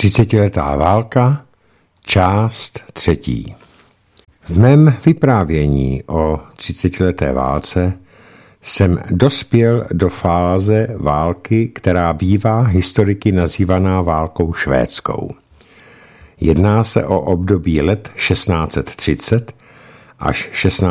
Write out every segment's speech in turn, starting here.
30letá válka, část 3. V mém vyprávění o 30leté válce jsem dospěl do fáze války, která bývá historiky nazývaná válkou švédskou. Jedná se o období let 1630 až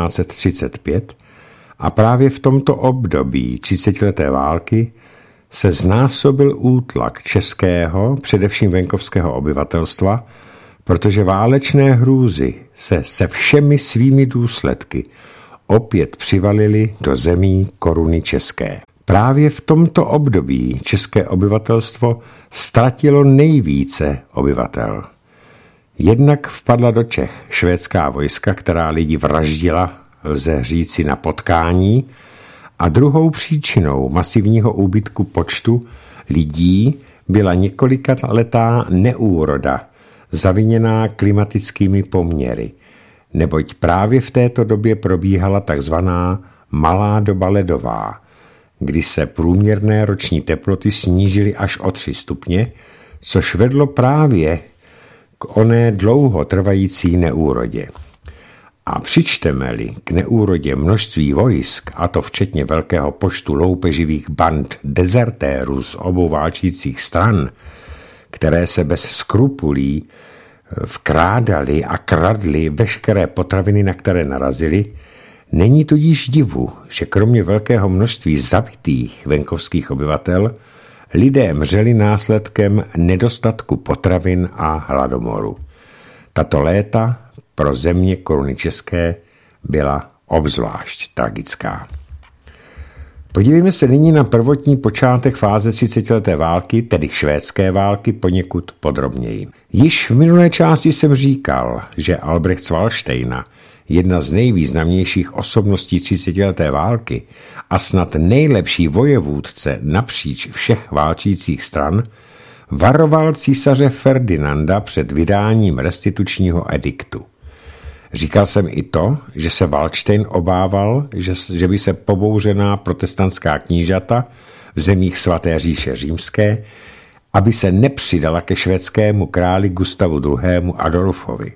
1635 a právě v tomto období 30leté války se znásobil útlak českého, především venkovského obyvatelstva, protože válečné hrůzy se všemi svými důsledky opět přivalily do zemí koruny české. Právě v tomto období české obyvatelstvo ztratilo nejvíce obyvatel. Jednak vpadla do Čech švédská vojska, která lidi vraždila, lze říci, na potkání, a druhou příčinou masivního úbytku počtu lidí byla několikaletá neúroda, zaviněná klimatickými poměry, neboť právě v této době probíhala takzvaná malá doba ledová, kdy se průměrné roční teploty snížily až o 3 stupně, což vedlo právě k oné dlouho trvající neúrodě. A přičteme-li k neúrodě množství vojsk, a to včetně velkého počtu loupeživých band dezertérů z obou válčících stran, které se bez skrupulí vkrádali a kradli veškeré potraviny, na které narazili, není tudíž divu, že kromě velkého množství zabitých venkovských obyvatel lidé mřeli následkem nedostatku potravin a hladomoru. Tato léta pro země koruny české byla obzvlášť tragická. Podívejme se nyní na prvotní počátek fáze 30leté války, tedy švédské války, poněkud podrobněji. Již v minulé části jsem říkal, že Albrecht z Valdštejna, jedna z nejvýznamnějších osobností 30leté války a snad nejlepší vojevůdce napříč všech válčících stran, varoval císaře Ferdinanda před vydáním restitučního ediktu. Říkal jsem i to, že se Valdštejn obával, že by se pobouřená protestantská knížata v zemích svaté říše římské, aby se nepřidala ke švédskému králi Gustavu II. Adolfovi.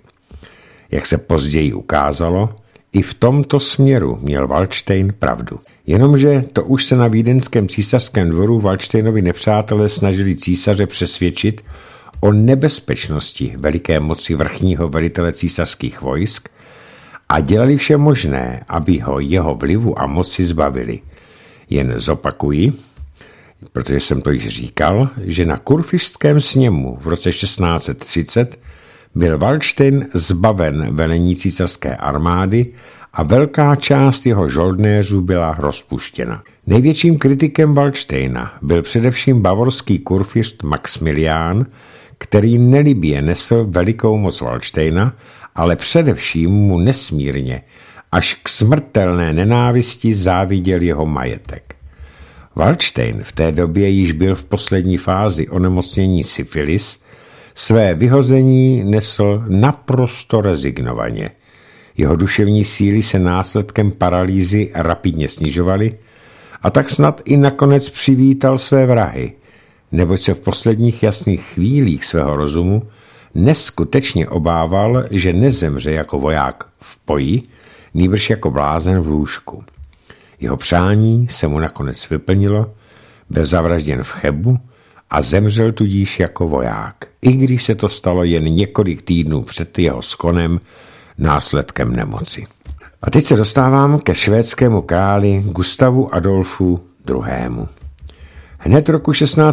Jak se později ukázalo, i v tomto směru měl Valdštejn pravdu. Jenomže to už se na vídeňském císařském dvoru Valdštejnovi nepřátelé snažili císaře přesvědčit o nebezpečnosti veliké moci vrchního velitele císařských vojsk a dělali vše možné, aby ho jeho vlivu a moci zbavili. Jen zopakuji, protože jsem to již říkal, že na kurfiřtském sněmu v roce 1630 byl Valdštejn zbaven velení císařské armády a velká část jeho žoldnéřů byla rozpuštěna. Největším kritikem Valdštejna byl především bavorský kurfiřt Maxmilián, který nelibě nesl velikou moc Valdštejna, ale především mu nesmírně, až k smrtelné nenávisti záviděl jeho majetek. Valdštejn v té době již byl v poslední fázi onemocnění syfilis, své vyhození nesl naprosto rezignovaně. Jeho duševní síly se následkem paralýzy rapidně snižovaly a tak snad i nakonec přivítal své vrahy, neboť se v posledních jasných chvílích svého rozumu neskutečně obával, že nezemře jako voják v poji, nýbrž jako blázen v lůžku. Jeho přání se mu nakonec vyplnilo, byl zavražděn v Chebu a zemřel tudíž jako voják, i když se to stalo jen několik týdnů před jeho skonem následkem nemoci. A teď se dostávám ke švédskému králi Gustavu Adolfu II. Hned roku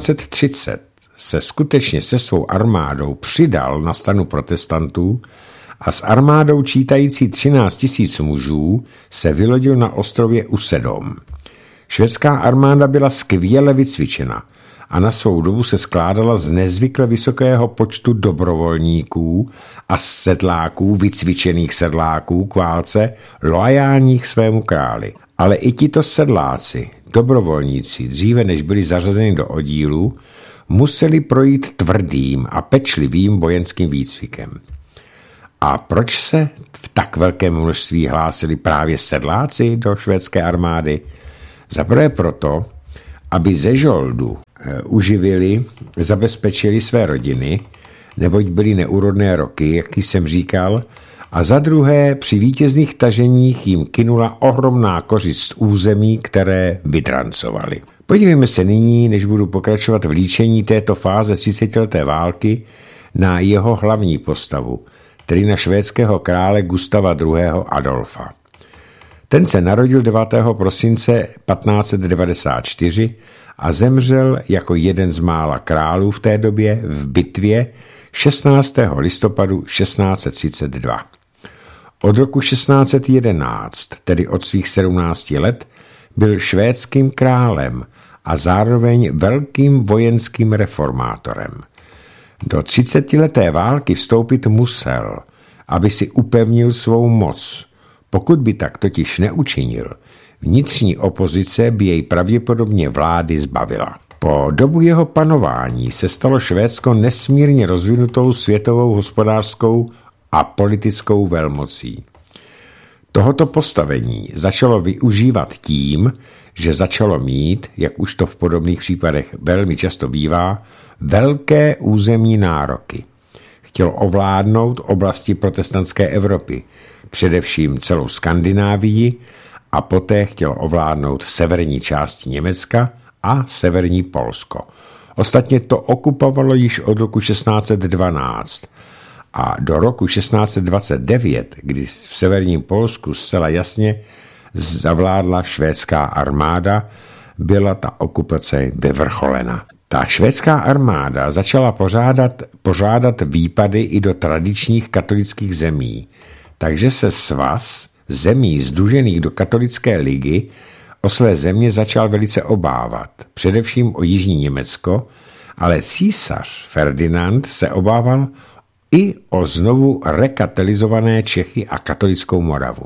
1630 se skutečně se svou armádou přidal na stranu protestantů a s armádou čítající 13 000 mužů se vylodil na ostrově Usedom. Švédská armáda byla skvěle vycvičena a na svou dobu se skládala z nezvykle vysokého počtu dobrovolníků a sedláků, vycvičených sedláků k válce, loajálních svému králi. Ale i tito sedláci, dobrovolníci, dříve než byli zařazeni do oddílů, museli projít tvrdým a pečlivým vojenským výcvikem. A proč se v tak velkém množství hlásili právě sedláci do švédské armády? Zaprvé proto, aby ze žoldu uživili, zabezpečili své rodiny, neboť byly neúrodné roky, jak jsem říkal, a za druhé při vítězných taženích jim kynula ohromná kořist z území, které vydrancovali. Podívejme se nyní, než budu pokračovat v líčení této fáze 30leté války, na jeho hlavní postavu, tedy na švédského krále Gustava II. Adolfa. Ten se narodil 9. prosince 1594 a zemřel jako jeden z mála králů v té době v bitvě 16. listopadu 1632. Od roku 1611, tedy od svých 17 let, byl švédským králem a zároveň velkým vojenským reformátorem. Do 30leté války vstoupit musel, aby si upevnil svou moc. Pokud by tak totiž neučinil, vnitřní opozice by jej pravděpodobně vlády zbavila. Po dobu jeho panování se stalo Švédsko nesmírně rozvinutou světovou hospodářskou a politickou velmocí. Tohoto postavení začalo využívat tím, že začalo mít, jak už to v podobných případech velmi často bývá, velké územní nároky. Chtěl ovládnout oblasti protestantské Evropy, především celou Skandinávii, a poté chtěl ovládnout severní části Německa a severní Polsko. Ostatně to okupovalo již od roku 1612 a do roku 1629, kdy v severním Polsku zcela jasně zavládla švédská armáda, byla ta okupace vyvrcholena. Ta švédská armáda začala pořádat výpady i do tradičních katolických zemí, takže se svaz zemí sdružených do katolické ligy o své země začal velice obávat, především o jižní Německo, ale císař Ferdinand se obával i o znovu rekatolizované Čechy a katolickou Moravu.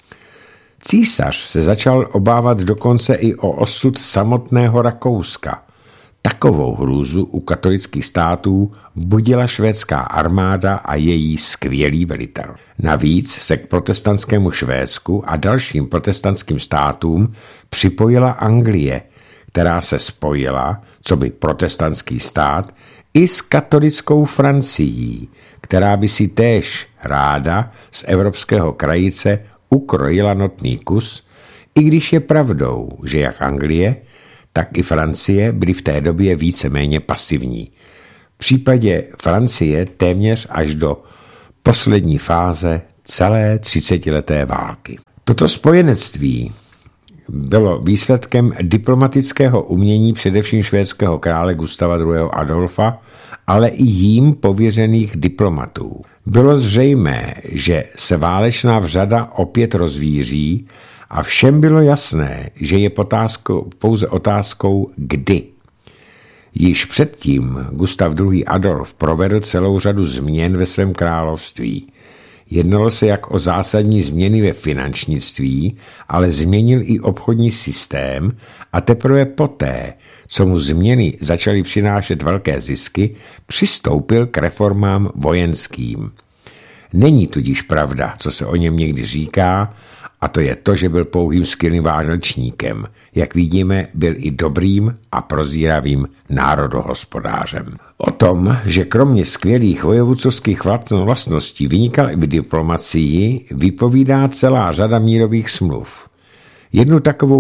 Císař se začal obávat dokonce i o osud samotného Rakouska. Takovou hrůzu u katolických států budila švédská armáda a její skvělý velitel. Navíc se k protestantskému Švédsku a dalším protestantským státům připojila Anglie, která se spojila, coby protestantský stát, i s katolickou Francií, která by si též ráda z evropského krajice ukrojila notný kus, i když je pravdou, že jak Anglie, tak i Francie byly v té době víceméně pasivní. V případě Francie téměř až do poslední fáze celé 30leté války. Toto spojenectví bylo výsledkem diplomatického umění především švédského krále Gustava II. Adolfa, ale i jím pověřených diplomatů. Bylo zřejmé, že se válečná vřada opět rozvíří a všem bylo jasné, že je pouze otázkou kdy. Již předtím Gustav II. Adolf provedl celou řadu změn ve svém království. Jednalo se jak o zásadní změny ve finančnictví, ale změnil i obchodní systém a teprve poté, co mu změny začaly přinášet velké zisky, přistoupil k reformám vojenským. Není tudíž pravda, co se o něm někdy říká, a to je to, že byl pouhým skvělým válečníkem. Jak vidíme, byl i dobrým a prozíravým národohospodářem. O tom, že kromě skvělých vojevůdcovských vlastností vynikal i v diplomacii, vypovídá celá řada mírových smluv. Jednou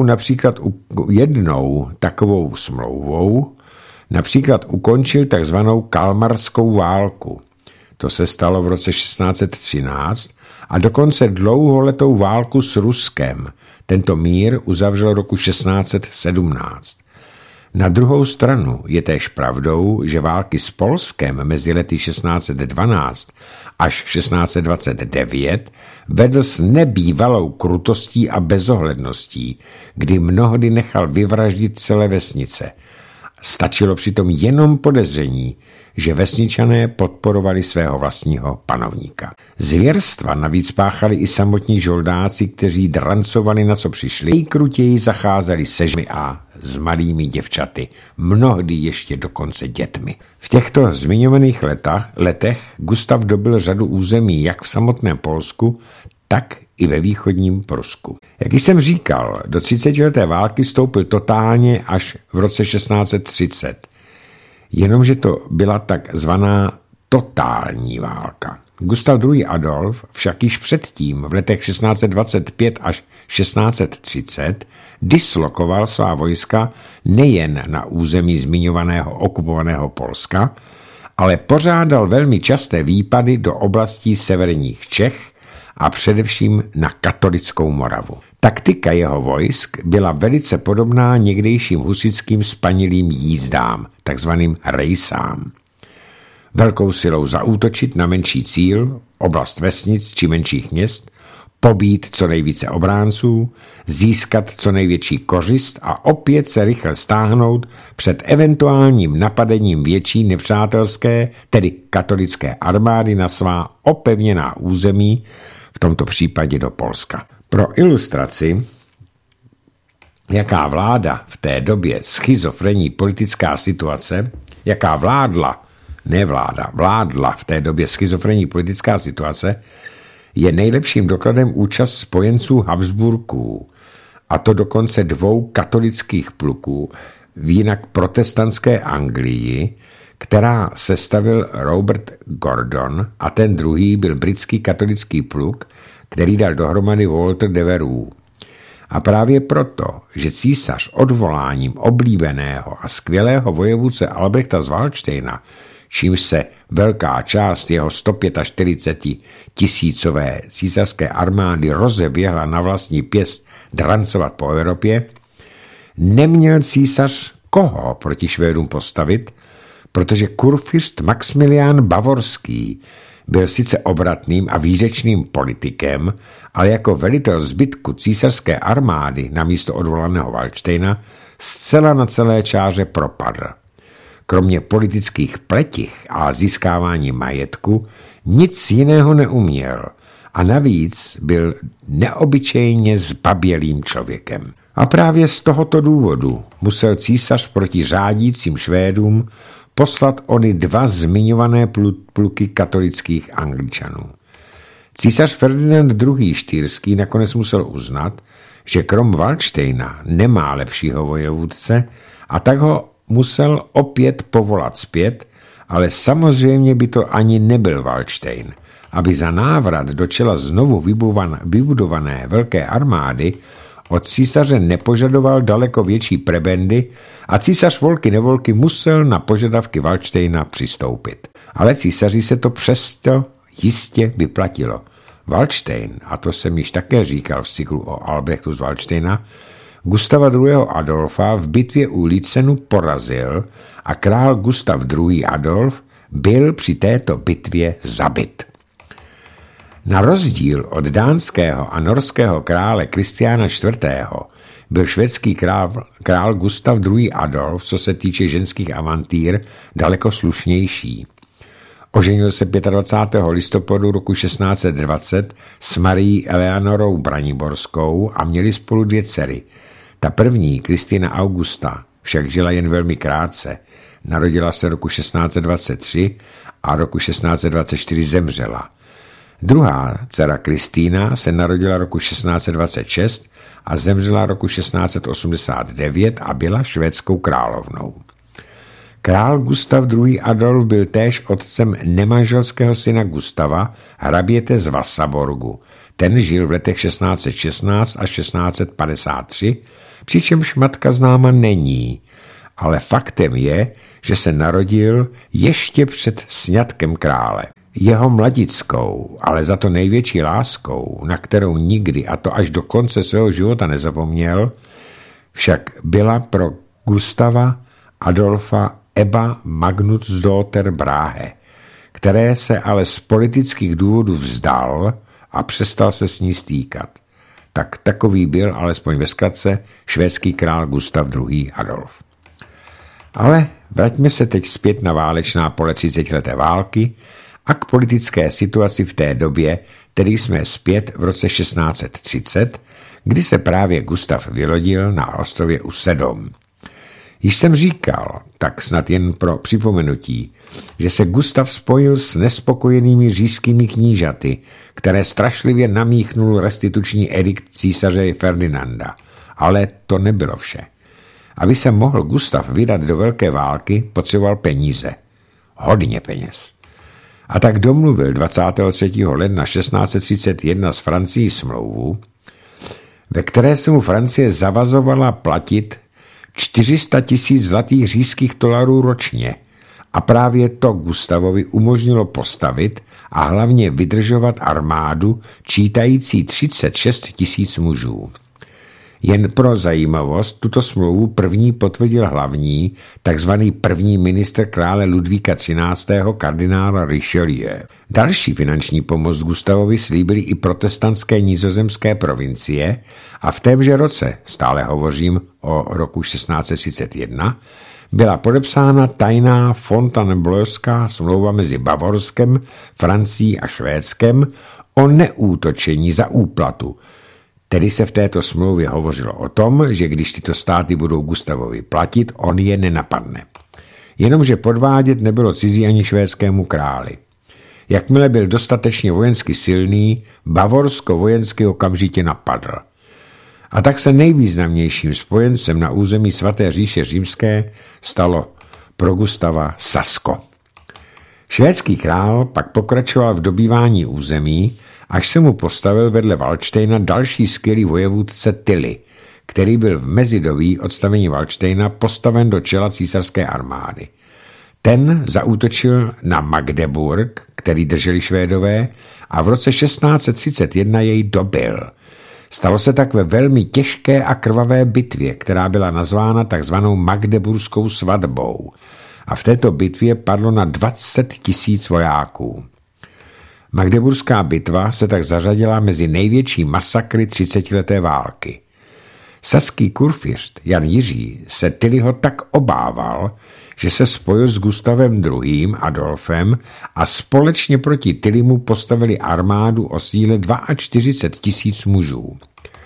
takovou smlouvou například ukončil takzvanou Kalmarskou válku. To se stalo v roce 1613 a dokonce dlouholetou válku s Ruskem. Tento mír uzavřel roku 1617. Na druhou stranu je též pravdou, že války s Polskem mezi lety 1612 až 1629 vedl s nebývalou krutostí a bezohledností, kdy mnohdy nechal vyvraždit celé vesnice. Stačilo přitom jenom podezření, že vesničané podporovali svého vlastního panovníka. Zvěrstva navíc páchali i samotní žoldáci, kteří drancovali na co přišli, nejkrutěji zacházeli se ženami a s malými děvčaty, mnohdy ještě dokonce dětmi. V těchto zmiňovaných letech Gustav dobyl řadu území jak v samotném Polsku, tak i ve východním Prusku. Jak jsem říkal, do 30leté války vstoupil totálně až v roce 1630. Jenomže to byla takzvaná totální válka. Gustav II. Adolf však již předtím, v letech 1625 až 1630, dislokoval svá vojska nejen na území zmiňovaného okupovaného Polska, ale pořádal velmi časté výpady do oblastí severních Čech a především na katolickou Moravu. Taktika jeho vojsk byla velice podobná někdejším husitským spanilým jízdám, takzvaným rejsám. Velkou silou zaútočit na menší cíl, oblast vesnic či menších měst, pobít co nejvíce obránců, získat co největší kořist a opět se rychle stáhnout před eventuálním napadením větší nepřátelské, tedy katolické armády na svá opevněná území, v tomto případě do Polska. Pro ilustraci, jaká vláda v té době schizofrenní politická situace, jaká vládla v té době schizofrenní politická situace, je nejlepším dokladem účast spojenců Habsburků, a to dokonce 2 katolických pluků v jinak protestantské Anglii, která sestavil Robert Gordon, a ten druhý byl britský katolický pluk, který dal dohromady Walter de Verou. A právě proto, že císař odvoláním oblíbeného a skvělého vojevůdce Albrechta z Valdštejna, čímž se velká část jeho 145 tisícové císařské armády rozeběhla na vlastní pěst drancovat po Evropě, neměl císař koho proti Švédům postavit, protože kurfürst Maxmilián Bavorský byl sice obratným a výřečným politikem, ale jako velitel zbytku císařské armády na místo odvolaného Valdštejna zcela na celé čáře propadl. Kromě politických pletich a získávání majetku nic jiného neuměl a navíc byl neobyčejně zbabělým člověkem. A právě z tohoto důvodu musel císař proti řádícím Švédům poslat ony 2 zmiňované pluky katolických Angličanů. Císař Ferdinand II. Štýrský nakonec musel uznat, že krom Valdštejna nemá lepšího vojevůdce, a tak ho musel opět povolat zpět, ale samozřejmě by to ani nebyl Valdštejn, aby za návrat do čela znovu vybudované velké armády od císaře nepožadoval daleko větší prebendy a císař volky nevolky musel na požadavky Valdštejna přistoupit. Ale císaři se to přesto jistě vyplatilo. Valdštejn, a to jsem již také říkal v cyklu o Albrechtu z Valdštejna, Gustava II. Adolfa v bitvě u Lützenu porazil a král Gustav II. Adolf byl při této bitvě zabit. Na rozdíl od dánského a norského krále Kristiána IV. Byl švédský král Gustav II. Adolf, co se týče ženských avantýr, daleko slušnější. Oženil se 25. listopadu roku 1620 s Marií Eleanorou Braniborskou a měli spolu 2 dcery. Ta první, Kristina Augusta, však žila jen velmi krátce. Narodila se roku 1623 a roku 1624 zemřela. Druhá dcera Kristýna se narodila roku 1626 a zemřela roku 1689 a byla švédskou královnou. Král Gustav II. Adolf byl též otcem nemanželského syna Gustava, hraběte z Vasaborgu. Ten žil v letech 1616 až 1653, přičemž matka známa není, ale faktem je, že se narodil ještě před sňatkem krále. Jeho mladickou, ale za to největší láskou, na kterou nikdy, a to až do konce svého života nezapomněl, však byla pro Gustava Adolfa Ebba Magnusdotter Brahe, které se ale z politických důvodů vzdal a přestal se s ní stýkat. Tak takový byl, alespoň ve zkratce, švédský král Gustav II. Adolf. Ale vraťme se teď zpět na válečná pole 30leté války a k politické situaci v té době, tedy jsme zpět v roce 1630, kdy se právě Gustav vylodil na ostrově Usedom. Již jsem říkal, tak snad jen pro připomenutí, že se Gustav spojil s nespokojenými říšskými knížaty, které strašlivě namíchnul restituční edikt císaře Ferdinanda. Ale to nebylo vše. Aby se mohl Gustav vydat do velké války, potřeboval peníze. Hodně peněz. A tak domluvil 23. ledna 1631 s Francií smlouvu, ve které se mu Francie zavazovala platit 400 000 zlatých říšských dolarů ročně. A právě to Gustavovi umožnilo postavit a hlavně vydržovat armádu čítající 36 000 mužů. Jen pro zajímavost tuto smlouvu první potvrdil hlavní, takzvaný první ministr krále Ludvíka XIII. Kardinála Richelieu. Další finanční pomoc Gustavovi slíbily i protestantské nizozemské provincie a v témže roce, stále hovořím o roku 1631, byla podepsána tajná Fontainebleauská smlouva mezi Bavorskem, Francií a Švédskem o neútočení za úplatu. Tedy se v této smlouvě hovořilo o tom, že když tyto státy budou Gustavovi platit, on je nenapadne. Jenomže podvádět nebylo cizí ani švédskému králi. Jakmile byl dostatečně vojensky silný, Bavorsko vojensky okamžitě napadl. A tak se nejvýznamnějším spojencem na území svaté říše římské stalo pro Gustava Sasko. Švédský král pak pokračoval v dobývání území, až se mu postavil vedle Valdštejna další skvělý vojevůdce Tilly, který byl v mezidobí odstavení Valdštejna postaven do čela císařské armády. Ten zaútočil na Magdeburg, který drželi Švédové, a v roce 1631 jej dobil. Stalo se tak ve velmi těžké a krvavé bitvě, která byla nazvána takzvanou Magdeburskou svatbou. A v této bitvě padlo na 20 000 vojáků. Magdeburská bitva se tak zařadila mezi největší masakry 30leté války. Saský kurfiřt Jan Jiří se Tillyho tak obával, že se spojil s Gustavem II. Adolfem a společně proti Tillymu postavili armádu o síle 42 000 mužů.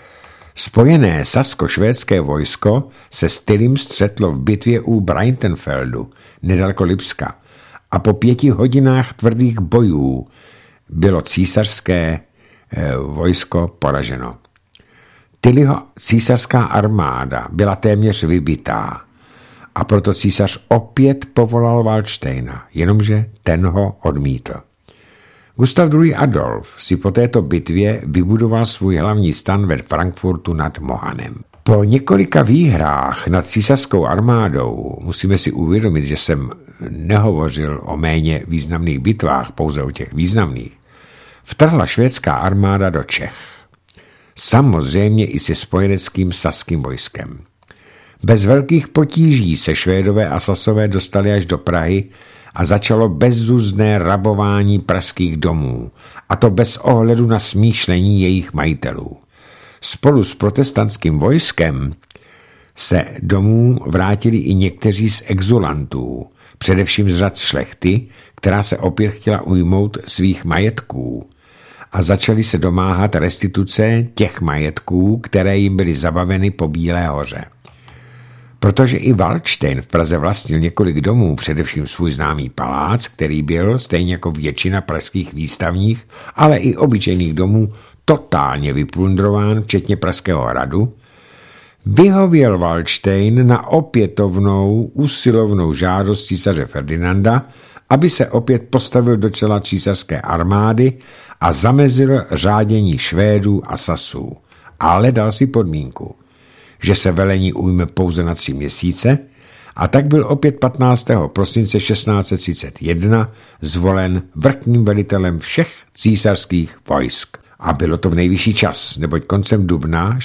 Spojené sasko-švédské vojsko se s Tillym střetlo v bitvě u Breitenfeldu, nedaleko Lipska, a po 5 hodinách tvrdých bojů bylo císařské vojsko poraženo. Tillyho císařská armáda byla téměř vybitá a proto císař opět povolal Valdštejna, jenomže ten ho odmítl. Gustav II. Adolf si po této bitvě vybudoval svůj hlavní stan ve Frankfurtu nad Mohanem. Po několika výhrách nad císařskou armádou musíme si uvědomit, že jsem nehovořil o méně významných bitvách, pouze o těch významných, vtrhla švédská armáda do Čech. Samozřejmě i se spojeneckým saským vojskem. Bez velkých potíží se Švédové a Sasové dostali až do Prahy a začalo bezzuzné rabování pražských domů, a to bez ohledu na smýšlení jejich majitelů. Spolu s protestantským vojskem se domů vrátili i někteří z exulantů, především z řad šlechty, která se opět chtěla ujmout svých majetků, a začali se domáhat restituce těch majetků, které jim byly zabaveny po Bílé hoře. Protože i Valdštejn v Praze vlastnil několik domů, především svůj známý palác, který byl, stejně jako většina pražských výstavních, ale i obyčejných domů, totálně vyplundrován, včetně Pražského hradu, vyhověl Valdštejn na opětovnou usilovnou žádost císaře Ferdinanda, aby se opět postavil do čela císařské armády a zamezil řádění Švédů a Sasů. Ale dal si podmínku, že se velení ujme pouze na 3 měsíce, a tak byl opět 15. prosince 1631 zvolen vrchním velitelem všech císařských vojsk. A bylo to v nejvyšší čas, neboť koncem dubna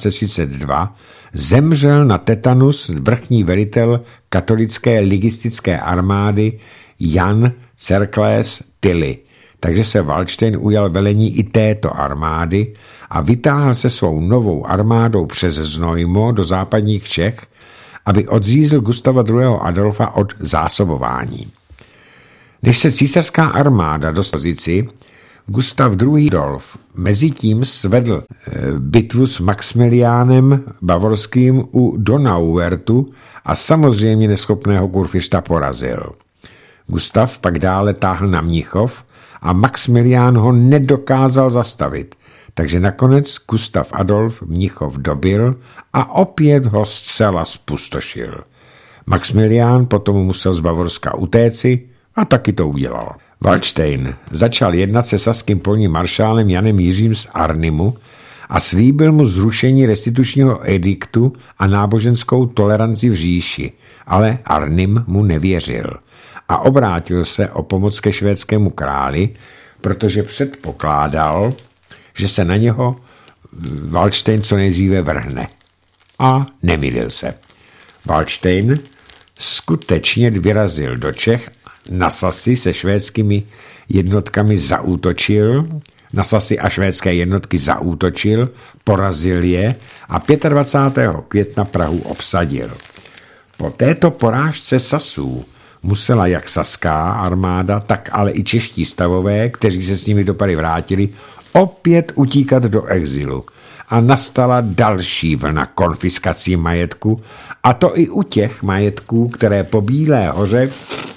1632 zemřel na tetanus vrchní velitel katolické ligistické armády Jan Cercles Tilly, takže se Valdštejn ujal velení i této armády a vytáhl se svou novou armádou přes Znojmo do západních Čech, aby odřízl Gustava II. Adolfa od zásobování. Když se císařská armáda dostala pozici, Gustav II. Adolf mezitím svedl bitvu s Maxmiliánem Bavorským u Donauwertu a samozřejmě neschopného kurfiřta porazil. Gustav pak dále táhl na Mnichov a Maxmilián ho nedokázal zastavit, takže nakonec Gustav Adolf Mnichov dobil a opět ho zcela zpustošil. Maxmilián potom musel z Bavorska utéci a taky to udělal. Valdštejn začal jednat se saským polním maršálem Janem Jiřím z Arnimu a slíbil mu zrušení restitučního ediktu a náboženskou toleranci v říši, ale Arnim mu nevěřil a obrátil se o pomoc ke švédskému králi, protože předpokládal, že se na něho Valdštejn co nejdříve vrhne. A nemýlil se. Valdštejn skutečně vyrazil do Čech, na Sasy se švédskými jednotkami zaútočil, na Sasy a švédské jednotky zaútočil, porazil je a 25. května Prahu obsadil. Po této porážce Sasů musela jak saská armáda, tak ale i čeští stavové, kteří se s nimi do Prahy vrátili, opět utíkat do exilu. A nastala další vlna konfiskací majetku, a to i u těch majetků, které po Bílé hoře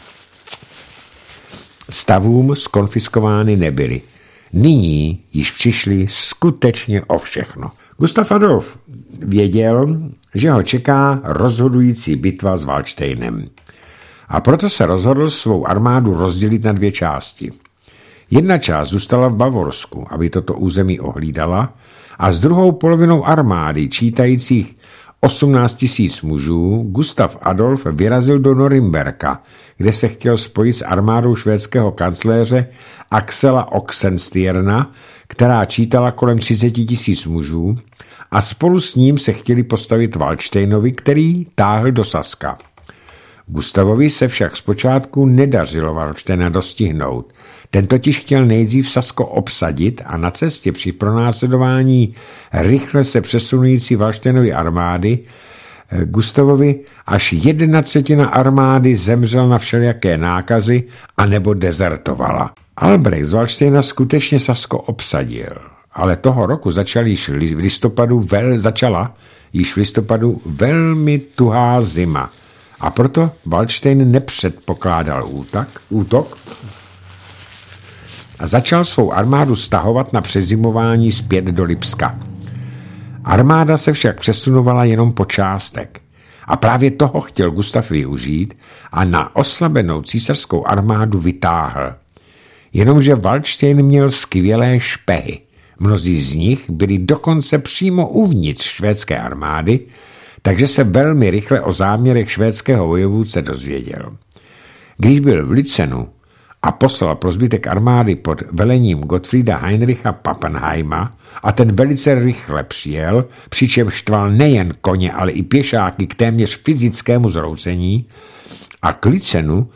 stavům skonfiskovány nebyly. Nyní již přišli skutečně o všechno. Gustav Adolf věděl, že ho čeká rozhodující bitva s Valdštejnem. A proto se rozhodl svou armádu rozdělit na dvě části. Jedna část zůstala v Bavorsku, aby toto území ohlídala, a s druhou polovinou armády, čítajících 18 000 mužů, Gustav Adolf vyrazil do Norimberka, kde se chtěl spojit s armádou švédského kancléře Axela Oxenstierna, která čítala kolem 30 000 mužů, a spolu s ním se chtěli postavit Valdštejnovi, který táhl do Saska. Gustavovi se však zpočátku nedařilo Valdštejna dostihnout. Ten totiž chtěl nejdřív Sasko obsadit a na cestě při pronásledování rychle se přesunující Valdštejnovy armády Gustavovi až 1/3 armády zemřel na všelijaké nákazy anebo dezertovala. Albrecht z Valdštejna skutečně Sasko obsadil, ale toho roku začala již v listopadu velmi tuhá zima. A proto Valdštejn nepředpokládal útok a začal svou armádu stahovat na přezimování zpět do Lipska. Armáda se však přesunovala jenom po částek. A právě toho chtěl Gustav využít a na oslabenou císařskou armádu vytáhl. Jenomže Valdštejn měl skvělé špehy. Mnozí z nich byli dokonce přímo uvnitř švédské armády, takže se velmi rychle o záměrech švédského vojevůdce dozvěděl. Když byl v Lützenu a poslal pro zbytek armády pod velením Gottfrieda Heinricha Pappenheima a ten velice rychle přijel, přičemž štval nejen koně, ale i pěšáky k téměř fyzickému zroucení, a k Lützenu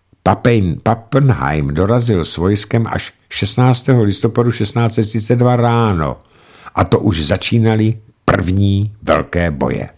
Pappenheim dorazil s vojskem až 16. listopadu 1632 ráno, a to už začínaly první velké boje.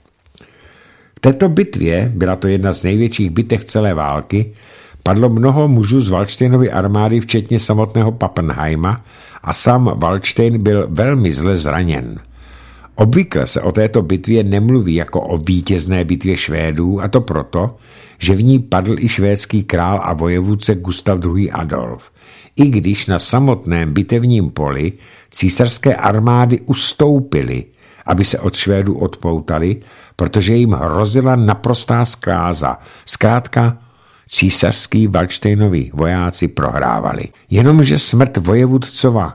V této bitvě, byla to jedna z největších bitev celé války, padlo mnoho mužů z Valdštejnovy armády, včetně samotného Pappenheima, a sám Valdštejn byl velmi zle zraněn. Obvykle se o této bitvě nemluví jako o vítězné bitvě Švédů, a to proto, že v ní padl i švédský král a vojevůdce Gustav II. Adolf. I když na samotném bitevním poli císařské armády ustoupily, aby se od Švédů odpoutali, protože jim hrozila naprostá zkáza. Zkrátka, císařský Valdštejnovi vojáci prohrávali. Jenomže smrt vojevůdcova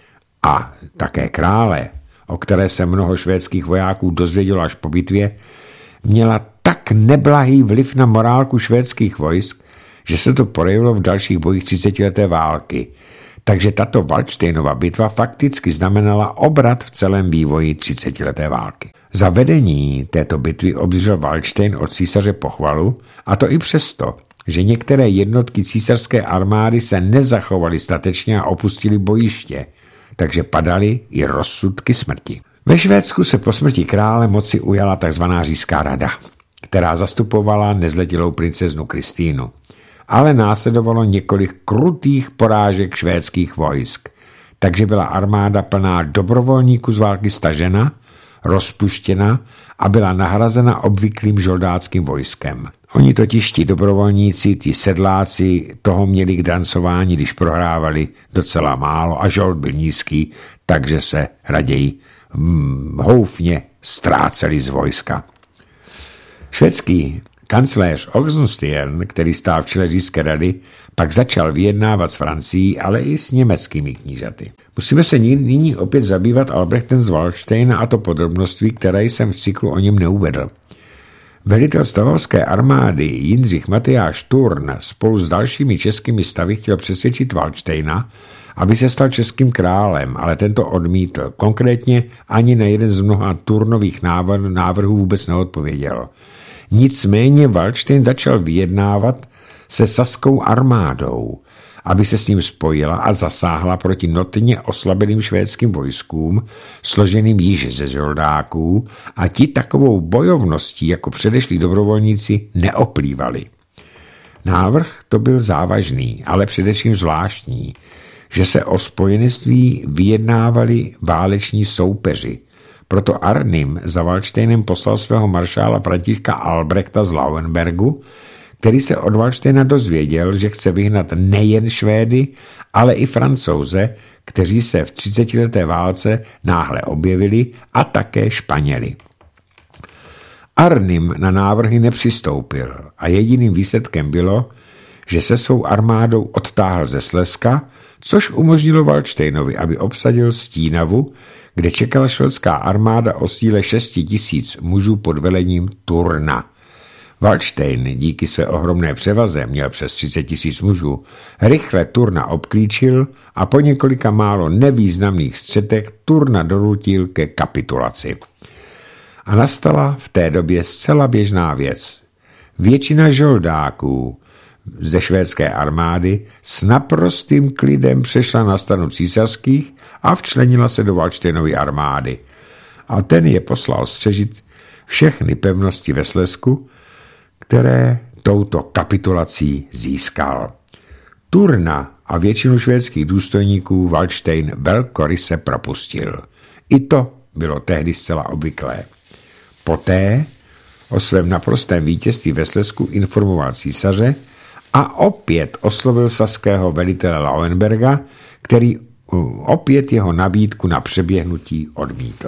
a také krále, o které se mnoho švédských vojáků dozvědělo až po bitvě, měla tak neblahý vliv na morálku švédských vojsk, že se to projevilo v dalších bojích 30leté války. Takže tato Valdštejnova bitva fakticky znamenala obrat v celém vývoji 30leté války. Za vedení této bitvy obdržel Valdštejn od císaře pochvalu, a to i přesto, že některé jednotky císařské armády se nezachovaly statečně a opustili bojiště, takže padaly i rozsudky smrti. Ve Švédsku se po smrti krále moci ujala tzv. Říšská rada, která zastupovala nezletilou princeznu Kristýnu. Ale následovalo několik krutých porážek švédských vojsk, takže byla armáda plná dobrovolníků z války stažena, rozpuštěna a byla nahrazena obvyklým žoldáckým vojskem. Oni totiž ti dobrovolníci, ti sedláci, toho měli k drancování, když prohrávali docela málo a žold byl nízký, takže se raději houfně ztráceli z vojska. Švédský kancléř Oxenstierna, který stál v čele Říšské rady, Pak začal vyjednávat s Francií, ale i s německými knížaty. Musíme se nyní opět zabývat Albrechtem z Valdštejna a to podrobností, které jsem v cyklu o něm neuvedl. Velitel stavovské armády Jindřich Matyáš Turn spolu s dalšími českými stavy chtěl přesvědčit Valdštejna, aby se stal českým králem, ale tento odmítl. Konkrétně ani na jeden z mnoha Turnových návrhů vůbec neodpověděl. Nicméně Valdštejn začal vyjednávat se saskou armádou, aby se s ním spojila a zasáhla proti notně oslabeným švédským vojskům, složeným již ze žoldáků, a ti takovou bojovností jako předešlí dobrovolníci neoplývali. Návrh to byl závažný, ale především zvláštní, že se o spojenectví vyjednávali váleční soupeři. Proto Arnim za Valdštejnem poslal svého maršála Františka Albrechta z Lauenbergu, který se od Valdštejna dozvěděl, že chce vyhnat nejen Švédy, ale i Francouze, kteří se v 30leté válce náhle objevili, a také Španěli. Arnim na návrhy nepřistoupil a jediným výsledkem bylo, že se svou armádou odtáhl ze Slezska, což umožnilo Valdštejnovi, aby obsadil Stínavu, kde čekala švédská armáda o síle 6 000 mužů pod velením Turna. Valdštejn díky své ohromné převaze, měl přes 30 000 mužů, rychle Turna obklíčil a po několika málo nevýznamných střetech Turna donutil ke kapitulaci. A nastala v té době zcela běžná věc. Většina žoldáků ze švédské armády s naprostým klidem přešla na stranu císařských a včlenila se do Valdštejnovy armády. A ten je poslal střežit všechny pevnosti ve Slezsku, které touto kapitulací získal. Turna a většinu švédských důstojníků Valdštejn velkoryse propustil. I to bylo tehdy zcela obvyklé. Poté o svém naprostém vítězství ve Slezsku informoval císaře a opět oslovil saského velitele Lauenberga, který opět jeho nabídku na přeběhnutí odmítl.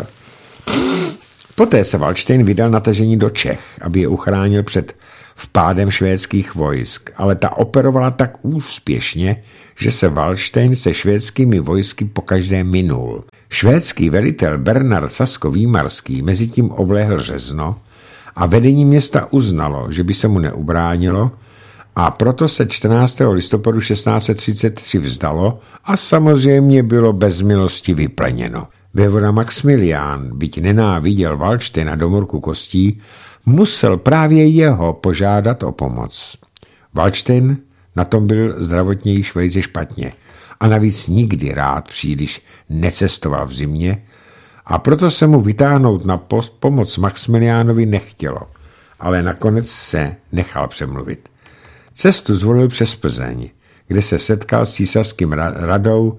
Poté se Valdštejn vydal na tažení do Čech, aby je uchránil před vpádem švédských vojsk, ale ta operovala tak úspěšně, že se Valdštejn se švédskými vojsky pokaždé minul. Švédský velitel Bernard Sasko-Výmarský mezitím obléhl Řezno a vedení města uznalo, že by se mu neubránilo, a proto se 14. listopadu 1633 vzdalo a samozřejmě bylo bez milosti vyplněno. Vévoda Maxmilián, byť nenáviděl Valdštejna do morku kostí, musel právě jeho požádat o pomoc. Valdštejn na tom byl zdravotně již velice špatně a navíc nikdy rád příliš necestoval v zimě, a proto se mu vytáhnout na pomoc Maxmiliánovi nechtělo, ale nakonec se nechal přemluvit. Cestu zvolil přes Plzeň, kde se setkal s císařským radou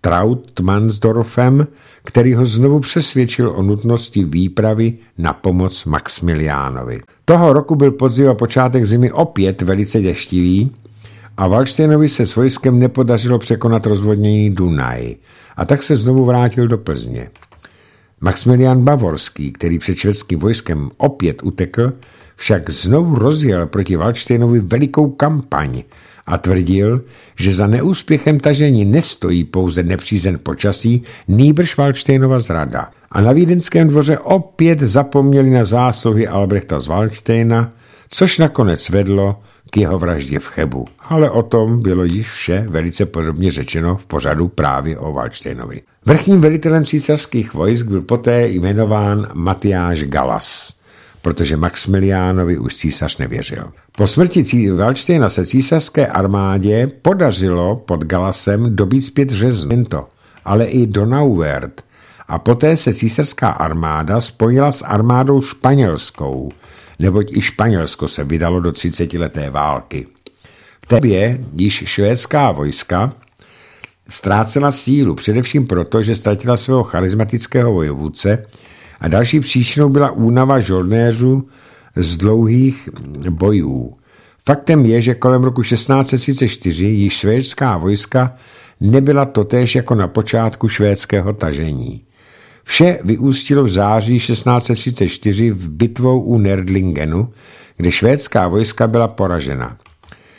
Trautmannsdorfem, který ho znovu přesvědčil o nutnosti výpravy na pomoc Maxmiliánovi. Toho roku byl podzim a počátek zimy opět velice deštivý a Valdštejnovi se s vojskem nepodařilo překonat rozvodněný Dunaj a tak se znovu vrátil do Plzně. Maxmilián Bavorský, který před švédským vojskem opět utekl, však znovu rozjel proti Valdštejnovi velikou kampaň a tvrdil, že za neúspěchem tažení nestojí pouze nepřízeň počasí, nýbrž Valdštejnova zrada. A na vídeňském dvoře opět zapomněli na zásluhy Albrechta z Valdštejna, což nakonec vedlo k jeho vraždě v Chebu. Ale o tom bylo již vše velice podobně řečeno v pořadu právě o Valdštejnovi. Vrchním velitelem císařských vojsk byl poté jmenován Matyáš Galas, protože Maxmiliánovi už císař nevěřil. Po smrti Valdštejna se císařské armádě podařilo pod Galasem dobít zpět Řezno, ale i Donauwörth, a poté se císařská armáda spojila s armádou španělskou, neboť i Španělsko se vydalo do 30leté války. V té době již švédská vojska ztrácela sílu, především proto, že ztratila svého charismatického vojevůdce, a další příčinou byla únava žoldnéřů z dlouhých bojů. Faktem je, že kolem roku 1634 již švédská vojska nebyla totéž jako na počátku švédského tažení. Vše vyústilo v září 1634 v bitvou u Nördlingenu, kde švédská vojska byla poražena.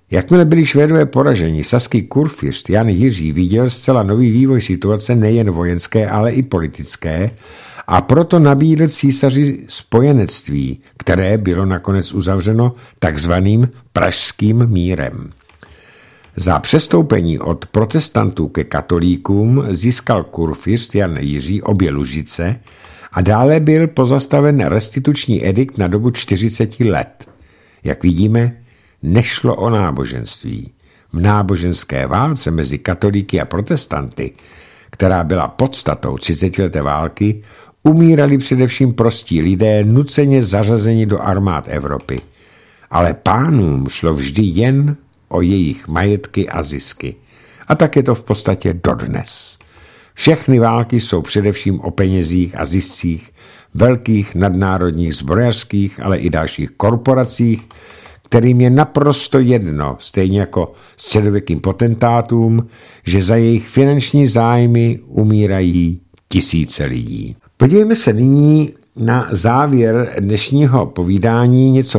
Jakmile byli Švédové poraženi, saský kurfiřt Jan Jiří viděl zcela nový vývoj situace nejen vojenské, ale i politické a proto nabídl císaři spojenectví, které bylo nakonec uzavřeno takzvaným Pražským mírem. Za přestoupení od protestantů ke katolíkům získal kurfiřt Jan Jiří obě Lužice a dále byl pozastaven restituční edikt na dobu 40 let. Jak vidíme, nešlo o náboženství. V náboženské válce mezi katolíky a protestanty, která byla podstatou 30leté války, umírali především prostí lidé nuceně zařazeni do armád Evropy. Ale pánům šlo vždy jen o jejich majetky a zisky. A tak je to v podstatě dodnes. Všechny války jsou především o penězích a ziscích velkých nadnárodních zbrojařských, ale i dalších korporacích, kterým je naprosto jedno, stejně jako středověkým potentátům, že za jejich finanční zájmy umírají tisíce lidí. Podívejme se nyní na závěr dnešního povídání něco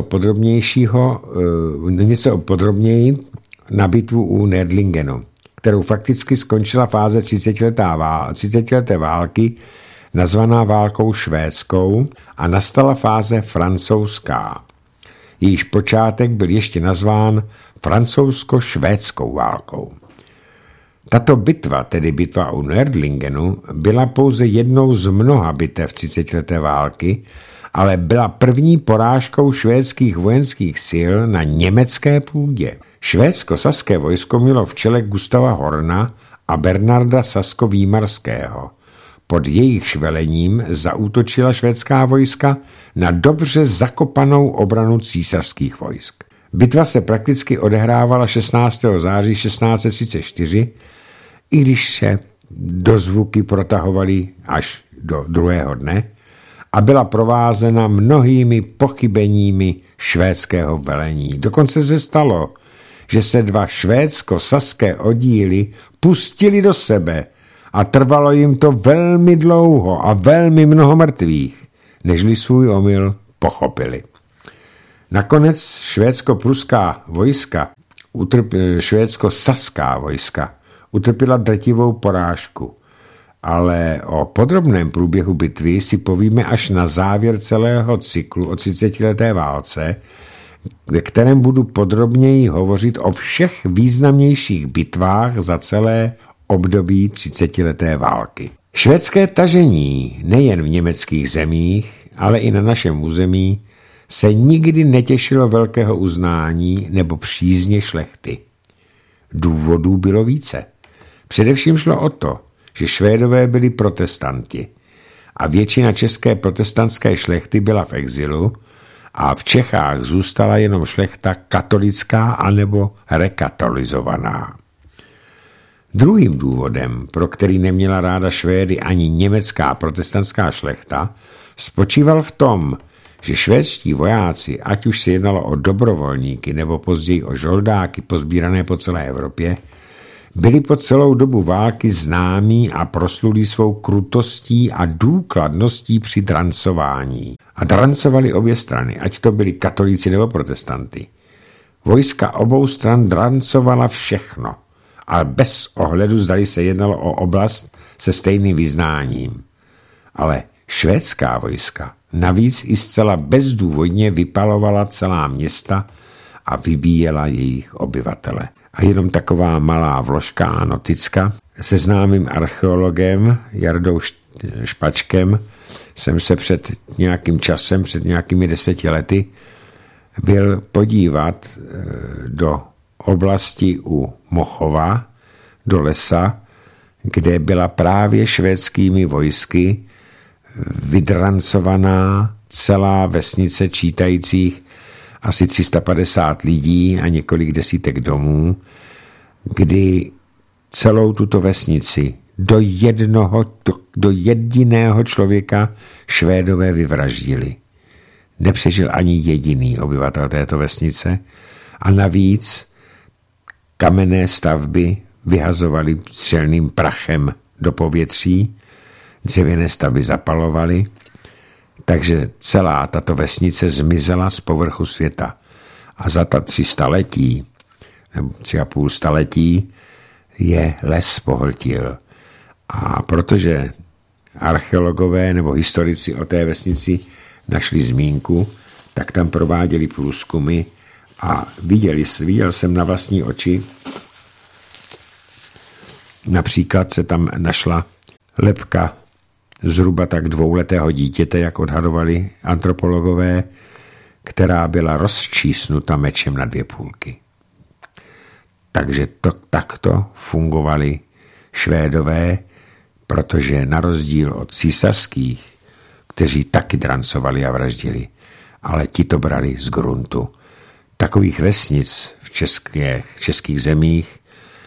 podrobněji na bitvu u Nördlingenu, kterou fakticky skončila fáze 30leté války, nazvaná válkou švédskou, a nastala fáze francouzská. Jejíž počátek byl ještě nazván francouzsko-švédskou válkou. Tato bitva, tedy bitva u Nördlingenu, byla pouze jednou z mnoha bitev 30leté války, ale byla první porážkou švédských vojenských sil na německé půdě. Švédsko-saské vojsko mělo v čele Gustava Horna a Bernarda Sasko-Výmarského. Pod jejich velením zaútočila švédská vojska na dobře zakopanou obranu císařských vojsk. Bitva se prakticky odehrávala 16. září 1634, i když se dozvuky protahovaly až do druhého dne a byla provázena mnohými pochybeními švédského velení. Dokonce se stalo, že se dva švédsko-saské oddíly pustili do sebe a trvalo jim to velmi dlouho a velmi mnoho mrtvých, nežli svůj omyl pochopili. Nakonec švédsko-saská vojska utrpěla drtivou porážku, ale o podrobném průběhu bitvy si povíme až na závěr celého cyklu o 30leté válce, ve kterém budu podrobněji hovořit o všech významnějších bitvách za celé období 30leté války. Švédské tažení nejen v německých zemích, ale i na našem území se nikdy netěšilo velkého uznání nebo přízně šlechty. Důvodů bylo více. Především šlo o to, že Švédové byli protestanti a většina české protestantské šlechty byla v exilu a v Čechách zůstala jenom šlechta katolická anebo rekatolizovaná. Druhým důvodem, pro který neměla ráda Švédy ani německá protestantská šlechta, spočíval v tom, že švédští vojáci, ať už se jednalo o dobrovolníky nebo později o žoldáky pozbírané po celé Evropě, byli po celou dobu války známí a proslulí svou krutostí a důkladností při drancování. A drancovali obě strany, ať to byli katolíci nebo protestanty. Vojska obou stran drancovala všechno, ale bez ohledu zdali se jednalo o oblast se stejným vyznáním. Ale švédská vojska navíc i zcela bezdůvodně vypalovala celá města a vybíjela jejich obyvatele. A jenom taková malá vložka a noticka. Se známým archeologem Jardou Špačkem jsem se před nějakým časem, před nějakými 10 lety, byl podívat do oblasti u Mochova, do lesa, kde byla právě švédskými vojsky vydrancovaná celá vesnice čítajících asi 350 lidí a několik desítek domů, kdy celou tuto vesnici do jediného člověka Švédové vyvraždili. Nepřežil ani jediný obyvatel této vesnice a navíc kamenné stavby vyhazovali střelným prachem do povětří, dřevěné stavby zapalovali, takže celá tato vesnice zmizela z povrchu světa. A za ta 300 letí nebo 3,5 staletí, je les pohltil. A protože archeologové nebo historici o té vesnici našli zmínku, tak tam prováděli průzkumy a viděl jsem na vlastní oči, například se tam našla lebka zhruba tak 2letého dítěte, jak odhadovali antropologové, která byla rozčísnuta mečem na 2 půlky. Takže takto fungovali Švédové, protože na rozdíl od císařských, kteří taky drancovali a vraždili, ale ti to brali z gruntu. Takových vesnic v českých zemích,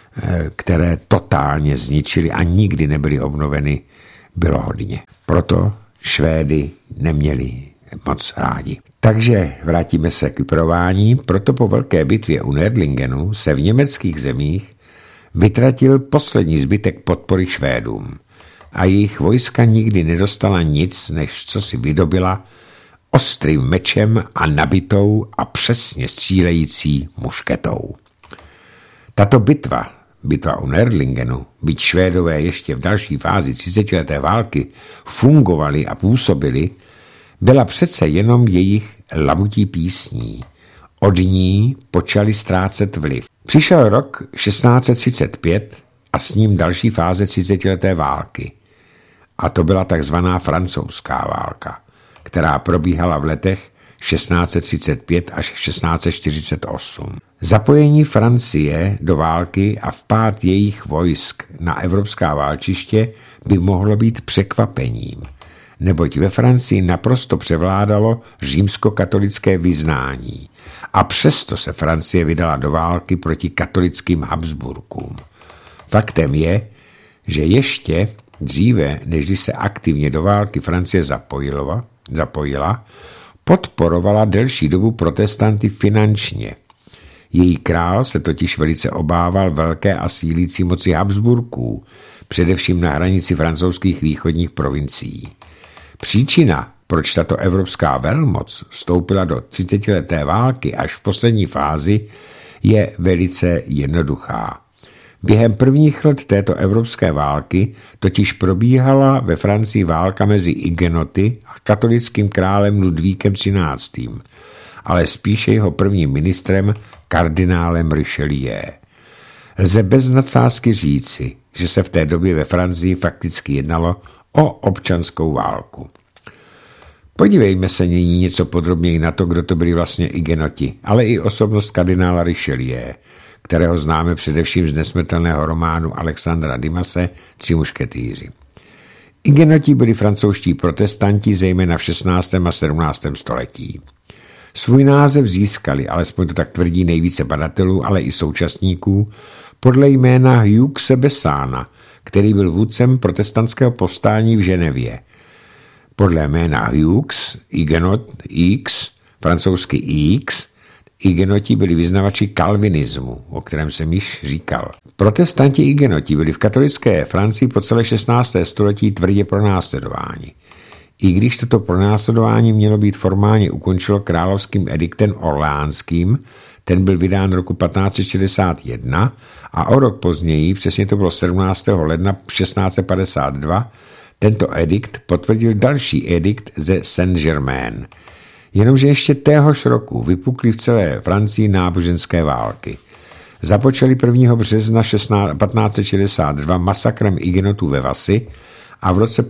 které totálně zničili a nikdy nebyly obnoveny, bylo hodně. Proto Švédy neměli moc rádi. Takže vrátíme se k vyprování. Proto po velké bitvě u Nördlingenu se v německých zemích vytratil poslední zbytek podpory Švédům a jejich vojska nikdy nedostala nic, než co si vydobila ostrým mečem a nabitou a přesně střílející mušketou. Tato bitva u Nördlingenu, byť Švédové ještě v další fázi 30leté války fungovali a působili, byla přece jenom jejich labutí písní. Od ní počali ztrácet vliv. Přišel rok 1635 a s ním další fáze 30leté války. A to byla takzvaná francouzská válka, která probíhala v letech 1635 až 1648. Zapojení Francie do války a vpád jejich vojsk na evropská válčiště by mohlo být překvapením, neboť ve Francii naprosto převládalo římskokatolické vyznání a přesto se Francie vydala do války proti katolickým Habsburkům. Faktem je, že ještě dříve, než se aktivně do války Francie zapojila, podporovala delší dobu protestanty finančně. Její král se totiž velice obával velké a sílící moci Habsburků, především na hranici francouzských východních provincií. Příčina, proč tato evropská velmoc vstoupila do 30leté války až v poslední fázi, je velice jednoduchá. Během prvních let této evropské války totiž probíhala ve Francii válka mezi Hugenoty a katolickým králem Ludvíkem XIII., ale spíše jeho prvním ministrem kardinálem Richelieu. Lze bez nadsázky říci, že se v té době ve Francii fakticky jednalo o občanskou válku. Podívejme se nyní něco podrobněji na to, kdo to byli vlastně Hugenoti, ale i osobnost kardinála Richelieu, kterého známe především z nesmrtelného románu Alexandra Dumase 3 mušketýři. Hugenoti byli francouzští protestanti zejména v 16. a 17. století. Svůj název získali, alespoň to tak tvrdí nejvíce badatelů, ale i současníků, podle jména Huguese Bessána, který byl vůdcem protestantského povstání v Ženevě. Podle jména Hugues, Huguenot, X, francouzsky X, Hugenoti byli vyznavači kalvinismu, o kterém jsem již říkal. Protestanti Hugenoti byli v katolické Francii po celé 16. století tvrdě pronásledováni. I když toto pronásledování mělo být formálně ukončeno královským ediktem orleánským, ten byl vydán roku 1561 a o rok později, přesně to bylo 17. ledna 1652, tento edikt potvrdil další edikt ze Saint-Germain. Jenomže ještě téhož roku vypukly v celé Francii náboženské války. Započaly 1. března 1562 masakrem Hugenotů ve Vasi a v roce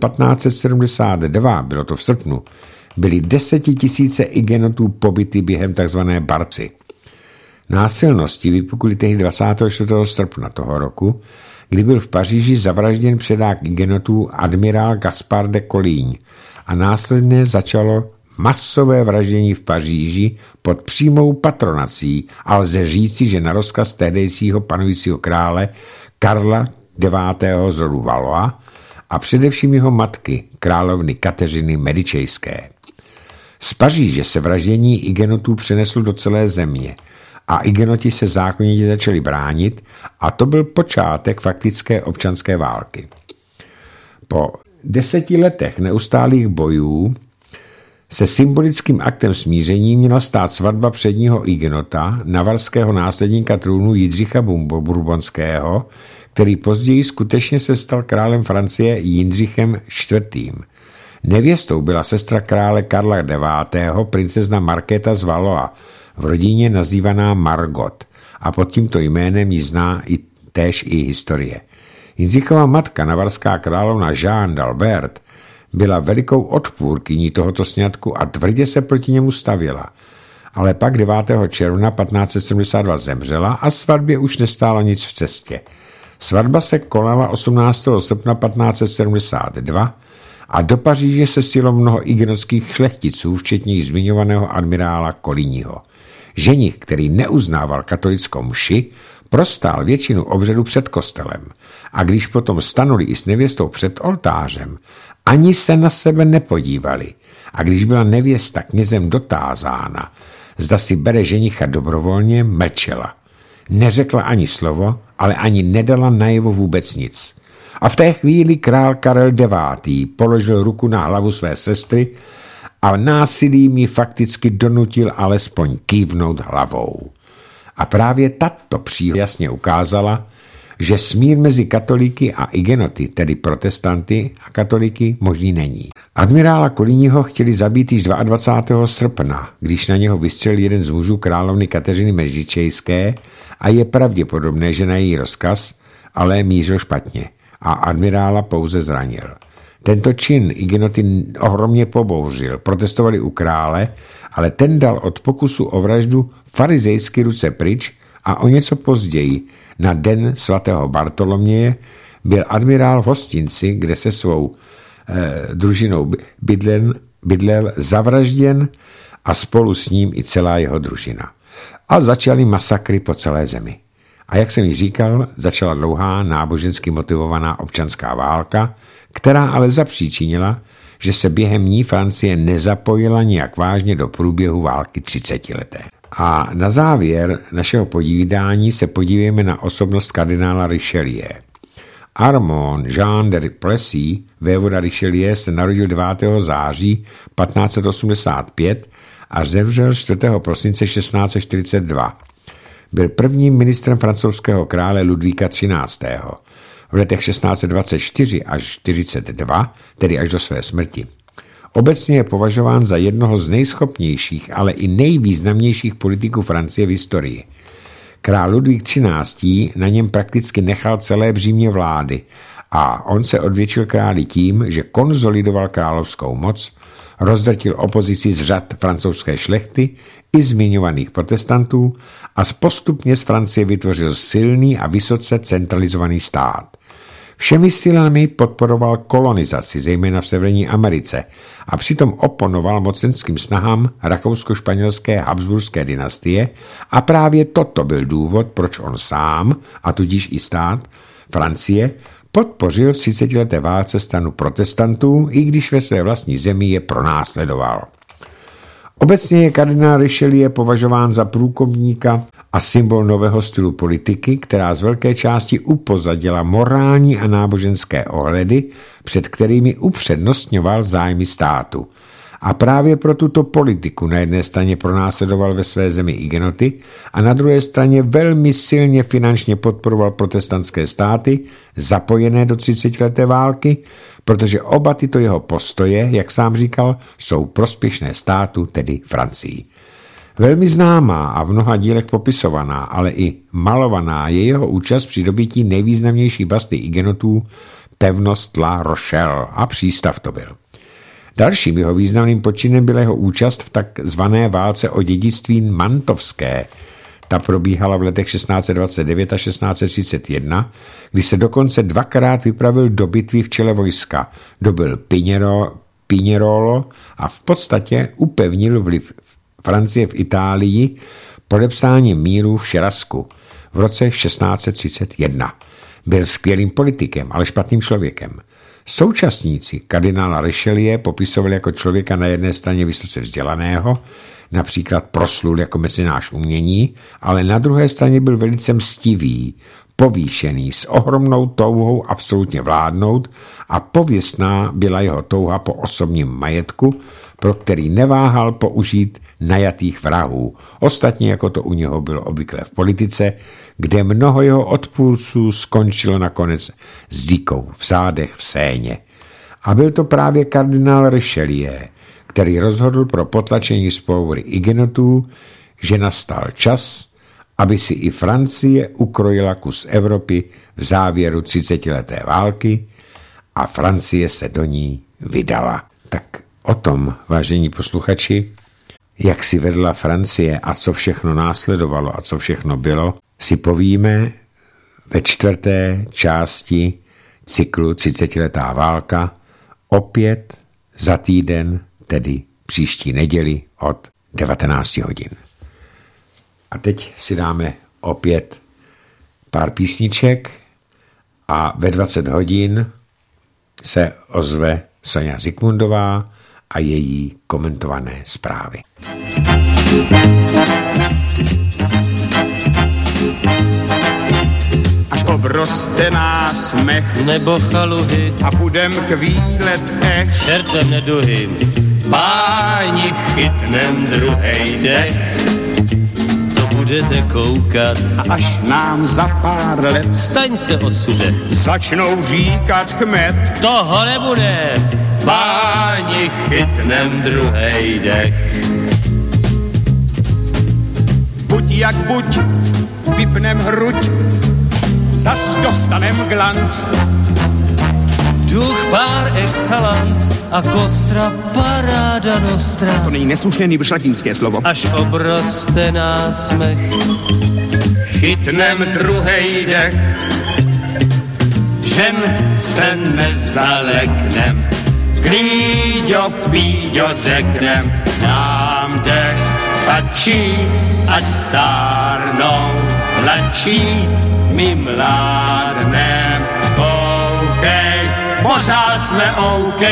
1572, bylo to v srpnu, byly 10 000 Hugenotů pobyty během tzv. Barci. Násilnosti vypukly tehdy 24. srpna toho roku, kdy byl v Paříži zavražděn předák Hugenotů admirál Gaspard de Coligny a následně začalo masové vraždění v Paříži pod přímou patronací a lze říci, že na rozkaz tehdejšího panujícího krále Karla IX. Z rodu Valois a především jeho matky, královny Kateřiny Medičejské. Z Paříže se vraždění Hugenotů přeneslo do celé země a Hugenoti se zákonitě začali bránit a to byl počátek faktické občanské války. Po 10 letech neustálých bojů Se symbolickým aktem smíření měla stát svatba předního Hugenota, navarského následníka trůnu Jindřicha Bourbonského, který později skutečně se stal králem Francie Jindřichem IV. Nevěstou byla sestra krále Karla IX., princezna Markéta z Valois, v rodině nazývaná Margot, a pod tímto jménem ji zná též i historie. Jindřichova matka, navarská královna Jeanne d'Albert, byla velikou odpůrkyní tohoto sňatku a tvrdě se proti němu stavěla. Ale pak 9. června 1572 zemřela a svatbě už nestálo nic v cestě. Svatba se konala 18. srpna 1572 a do Paříže se sjelo mnoho hugenotských šlechticů, včetně již zmiňovaného admirála Colignyho. Ženich, který neuznával katolickou mši, prostál většinu obřadu před kostelem a když potom stanuli i s nevěstou před oltářem, ani se na sebe nepodívali a když byla nevěsta knězem dotázána, zda si bere ženicha dobrovolně, mlčela. Neřekla ani slovo, ale ani nedala najevo vůbec nic. A v té chvíli král Karel IX. Položil ruku na hlavu své sestry a násilím ji fakticky donutil alespoň kývnout hlavou. A právě tato příhoda jasně ukázala, že smír mezi katolíky a hugenoty, tedy protestanty a katolíky, možný není. Admirála Colignyho chtěli zabít již 22. srpna, když na něho vystřelil jeden z mužů královny Kateřiny Medžičejské a je pravděpodobné, že na její rozkaz, ale mířil špatně a admirála pouze zranil. Tento čin hugenoty ohromně pobouřil, protestovali u krále, ale ten dal od pokusu o vraždu farizejsky ruce pryč a o něco později, na den svatého Bartoloměje, byl admirál v hostinci, kde se svou družinou bydlel, zavražděn a spolu s ním i celá jeho družina. A začaly masakry po celé zemi. A jak jsem již říkal, začala dlouhá nábožensky motivovaná občanská válka, která ale zapříčinila, že se během ní Francie nezapojila nijak vážně do průběhu války 30leté. A na závěr našeho povídání se podívejme na osobnost kardinála Richelieu. Armand Jean de Plessis, vévoda Richelieu, se narodil 9. září 1585 a zemřel 4. prosince 1642. Byl prvním ministrem francouzského krále Ludvíka XIII. V letech 1624 až 42, tedy až do své smrti. Obecně je považován za jednoho z nejschopnějších, ale i nejvýznamnějších politiků Francie v historii. Král Ludvík XIII. Na něm prakticky nechal celé břímě vlády a on se odvětšil králi tím, že konzolidoval královskou moc, rozdrtil opozici z řad francouzské šlechty i zmiňovaných protestantů a postupně z Francie vytvořil silný a vysoce centralizovaný stát. Všemi silami podporoval kolonizaci, zejména v Severní Americe, a přitom oponoval mocenským snahám rakousko-španělské Habsburské dynastie a právě toto byl důvod, proč on sám, a tudíž i stát Francie, podpořil v 30leté válce stranu protestantů, i když ve své vlastní zemi je pronásledoval. Obecně je kardinál Richelieu považován za průkopníka a symbol nového stylu politiky, která z velké části upozadila morální a náboženské ohledy, před kterými upřednostňoval zájmy státu. A právě pro tuto politiku na jedné straně pronásledoval ve své zemi hugenoty a na druhé straně velmi silně finančně podporoval protestantské státy zapojené do 30leté války, protože oba tyto jeho postoje, jak sám říkal, jsou prospěšné státu, tedy Francii. Velmi známá a v mnoha dílech popisovaná, ale i malovaná je jeho účast při dobytí nejvýznamnější basty hugenotů, pevnost La Rochelle, a přístav to byl. Dalším jeho významným počinem byla jeho účast v takzvané válce o dědictví mantovské. Ta probíhala v letech 1629 a 1631, kdy se dokonce dvakrát vypravil do bitvy v čele vojska. Dobyl Pignerolo a v podstatě upevnil vliv Francie v Itálii podepsáním míru v Šerasku v roce 1631. Byl skvělým politikem, ale špatným člověkem. Současníci kardinála Richelieu popisovali jako člověka na jedné straně vysoce vzdělaného, například proslul jako mecenáš umění, ale na druhé straně byl velice mstivý, povýšený, s ohromnou touhou absolutně vládnout, a pověstná byla jeho touha po osobním majetku, pro který neváhal použít najatých vrahů. Ostatně jako to u něho bylo obvyklé v politice, kde mnoho jeho odpůrců skončilo nakonec s dýkou v zádech v Séně. A byl to právě kardinál Richelieu, který rozhodl pro potlačení vzpoury hugenotů, že nastal čas, aby si i Francie ukrojila kus Evropy v závěru 30leté války a Francie se do ní vydala. Tak o tom, vážení posluchači, jak si vedla Francie a co všechno následovalo a co všechno bylo, si povíme ve 4. části cyklu 30letá válka opět za týden, tedy příští neděli od 19 hodin. A teď si dáme opět pár písniček a ve 20 hodin se ozve Sonja Zikmundová a její komentované zprávy. Až obroste nás mech nebo chaluhy a budem k výletech, čertem neduhým, páni chytnem druhej dech. to budete koukat. A až nám za pár let Staň se, osude, začnou říkat kmet, toho nebude, páni chytnem druhej dech. Buď jak buď, vypnem hruď, zas dostanem glanc. duch par excellence a kostra paráda nostra. To není neslušné, nýbrž latinské slovo. Až obroste násmech, Chytnem druhej dech, žen se nezaleknem, Klíďo, píďo řeknem, nám dech stačí, ať stárnou mladší, my mládnem, koukej, pořád jsme OK.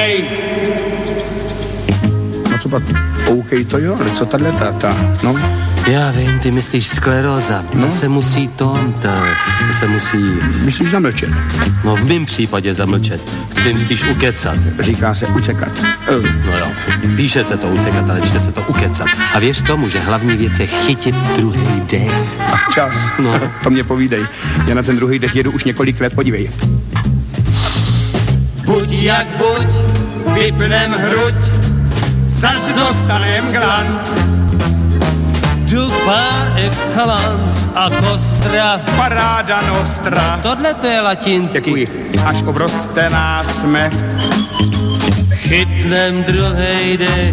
No co pak? OK to jo, ale co tahle táta, no? já vím, ty myslíš skleróza, to se musí to se musí, Myslíš zamlčet? no v mém případě zamlčet, v tvým spíš ukecat. Říká se ucekat. No jo, píše se to ucekat, ale čte se to ukecat. A věř tomu, že hlavní věc je chytit druhý dech. A včas. No. To mě povídej. Já na ten druhý dech jedu už několik let, podívej. Buď jak buď, vypnem hruď, zas dostanem glanc. Duch par excellence a kostra. Paráda nostra. Tohle to je latinsky. Děkuji. Až obroste násmech, Chytnem druhej dech,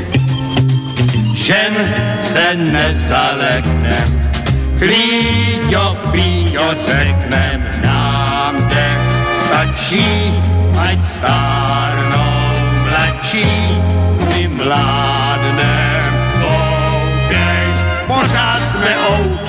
žen se nezaleknem, klíďo, píďo řeknem, nám dech stačí, ať stárnou mladší, my mládnem, OK, pořád jsme OK.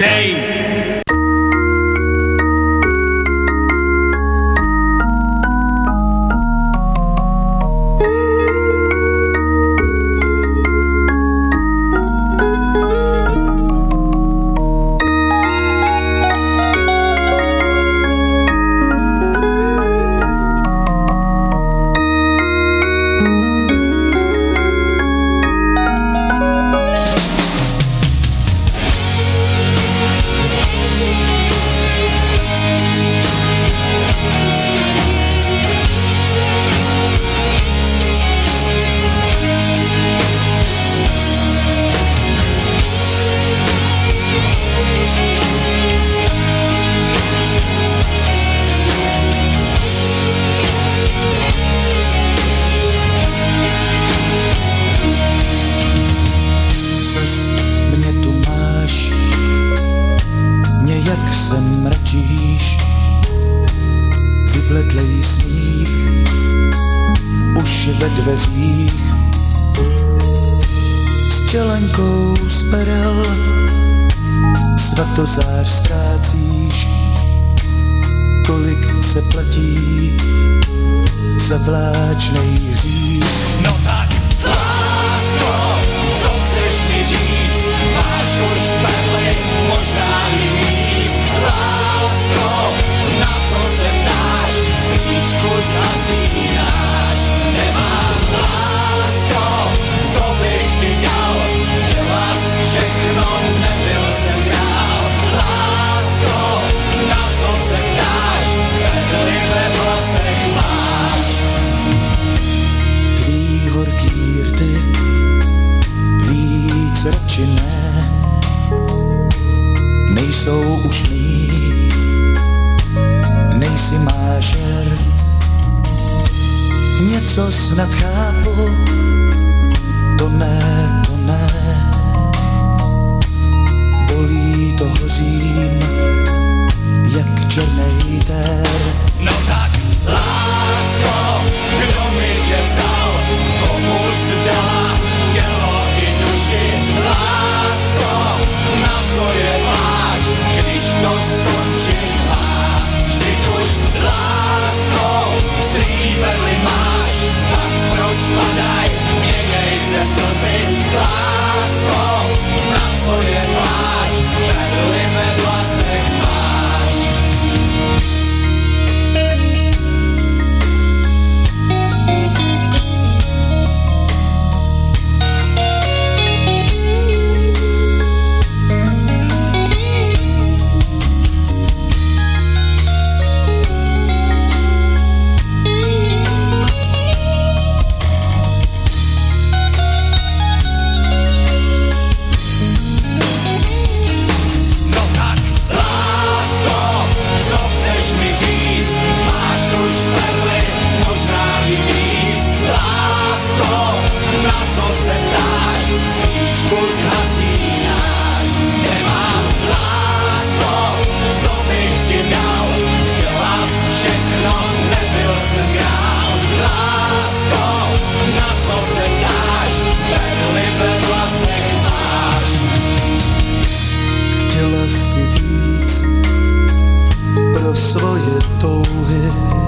Vybledlej smích už ve dveřích, s čelenkou z perel svatozář ztrácíš, kolik se platí za vláčnej hřích. No tak, lásko, co chceš mi říct? Máš už perly, možná i víc. Lásko, na co se ptáš? Svíčku zhasínáš. Nemám, lásko, co co snad chápu, to ne, bolí to, hořím, jak černej tér. No tak, lásko, kdo mi tě vzal, komu zdala tělo i duši. Lásko, na co je pláč, když to skončit má. Vždyť už, lásko, slíbili máš, tak proč padaj, měnej se slzy. Lásko, na co je pláč, perly ve vlasech máš. Svoje touhy,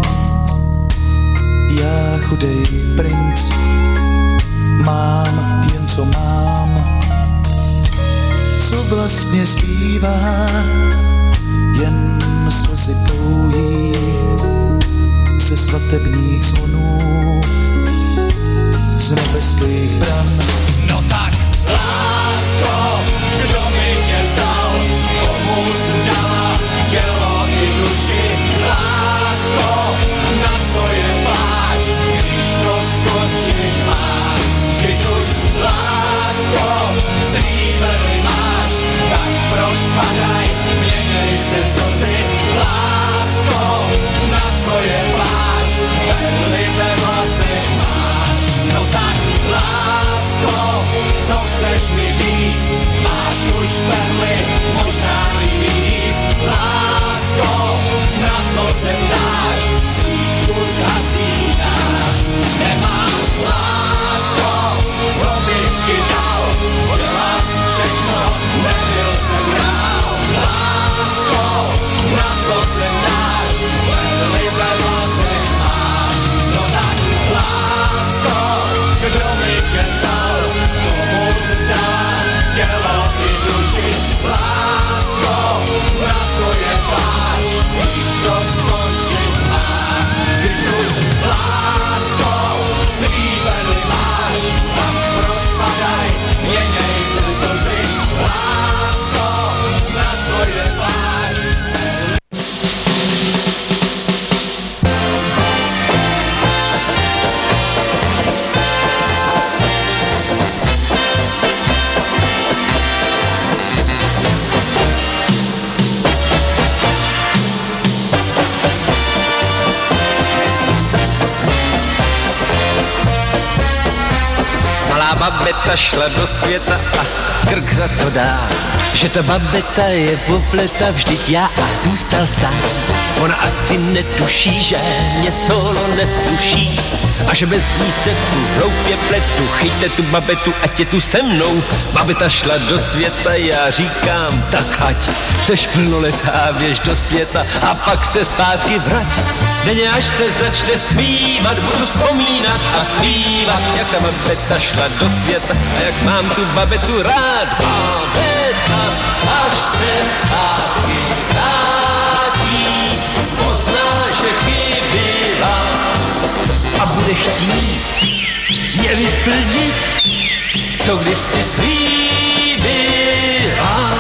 já chudej princ, mám jen co mám, co vlastně zpívá, jen slzy pouhý ze svatebních zvonů, z nebeských bran. No tak, lásko, kdo mi tě vzal, komu zdala tělo i duši. Lásko, na co je pláč, když to skončit má. Vždyť už, lásko, slíbili máš, tak proč padaj, měnej se slzy. Lásko, na co je pláč, perly ve vlasech máš. No tak, lásko, co chceš mi říct, máš už perly, možná i víc. Lásko, na co se ptáš, svíčku zhasínáš. Nemám, lásko, co bych ti dal, chtěla jsi všechno, nebyl jsem král. Lásko, na co se ptáš, perly ve vlasech máš. No tak, lásko, kdo mi tě vzal, komu zdala tělo i duši. Lásko, na co je pláč, když to skončit má. Vždyť už, lásko, slíbili máš, tak proč padaj, měnej se slzy. Lásko, na co je pláč. Babeta šla do světa a krk za to dá, že ta babeta je popleta, vždyť já a zůstal sám. Ona asi netuší, že mě solo neskuší a že bez ní se tu hloupě pletu. Chyťte tu babetu, ať je tu se mnou. Babeta šla do světa, já říkám, tak ať seš plnoletá, běž do světa a pak se zpátky vrať. Denně až se začne zpívat, budu vzpomínat a zpívat, jak ta babeta šla do světa a jak mám tu babetu rád. Babeta, až se zpátky vrátí, pozná, že chybila a bude chtít mě vyplnit, co kdysi slíbila.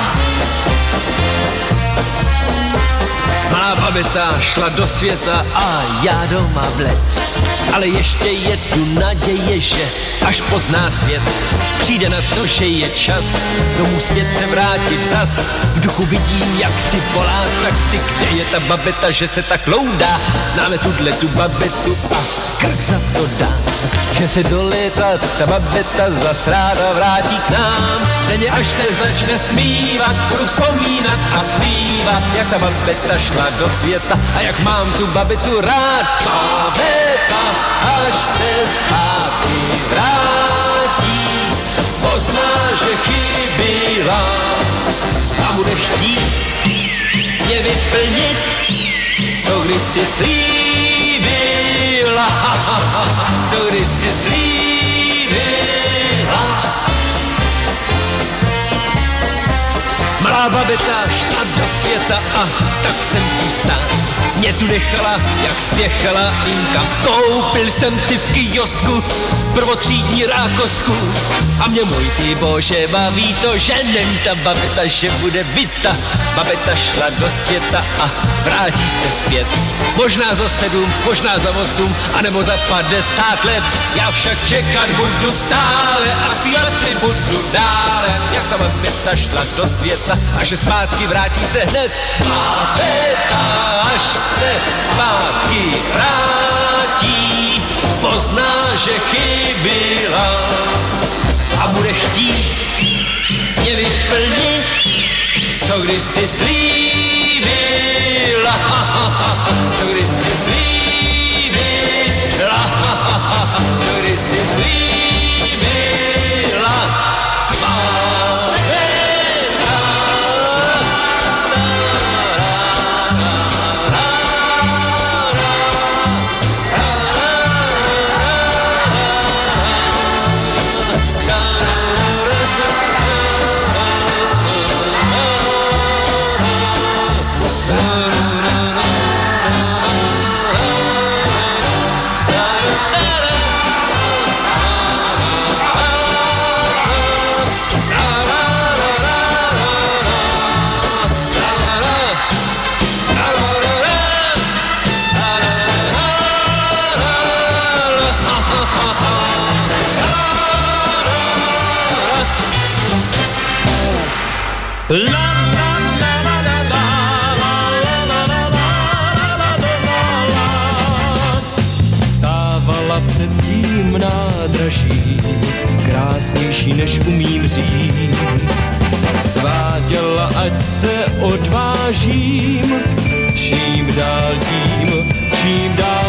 Malá babeta šla do světa a já doma bled. Ale ještě je tu naděje, že až pozná svět, přijde na to, že je čas domů zpět se vrátit zas. V duchu vidím, jak si volá taxi, kde je ta babeta, že se tak loudá. známe tu babetu a krk za to dá, že se do léta ta babeta zas ráda vrátí k nám. Denně až se začne zpívat, budu vzpomínat a zpívat, jak ta babeta šla do světa a jak mám tu babetu rád. Babeta, až se zpátky vrátí, pozná, že chybila a bude chtít je vyplnit, co když si slíbila, co když si slíbila. Malá babeta šla do světa a tak jsem tu sám. Mě tu nechala, jak spěchala Inka. Koupil jsem si v kiosku prvotřídní rákosku. A mě můj ty bože baví to, že není ta babeta, že bude byta. Babeta šla do světa a vrátí se zpět. Možná za 7, možná za 8, anebo za 50 let. Já však čekat budu stále a zpívat si budu dále. Jak ta babeta šla do světa a že zpátky vrátí se hned. Babeta, až se zpátky vrátí, pozná, že chybila a bude chtít je vyplnit, co když si slíbila, co když si slíbila, co když si slíbila. Stávala před tím nádraží, krásnější než umím říct. Sváděla, ať se odvážím, čím dál tím, čím dál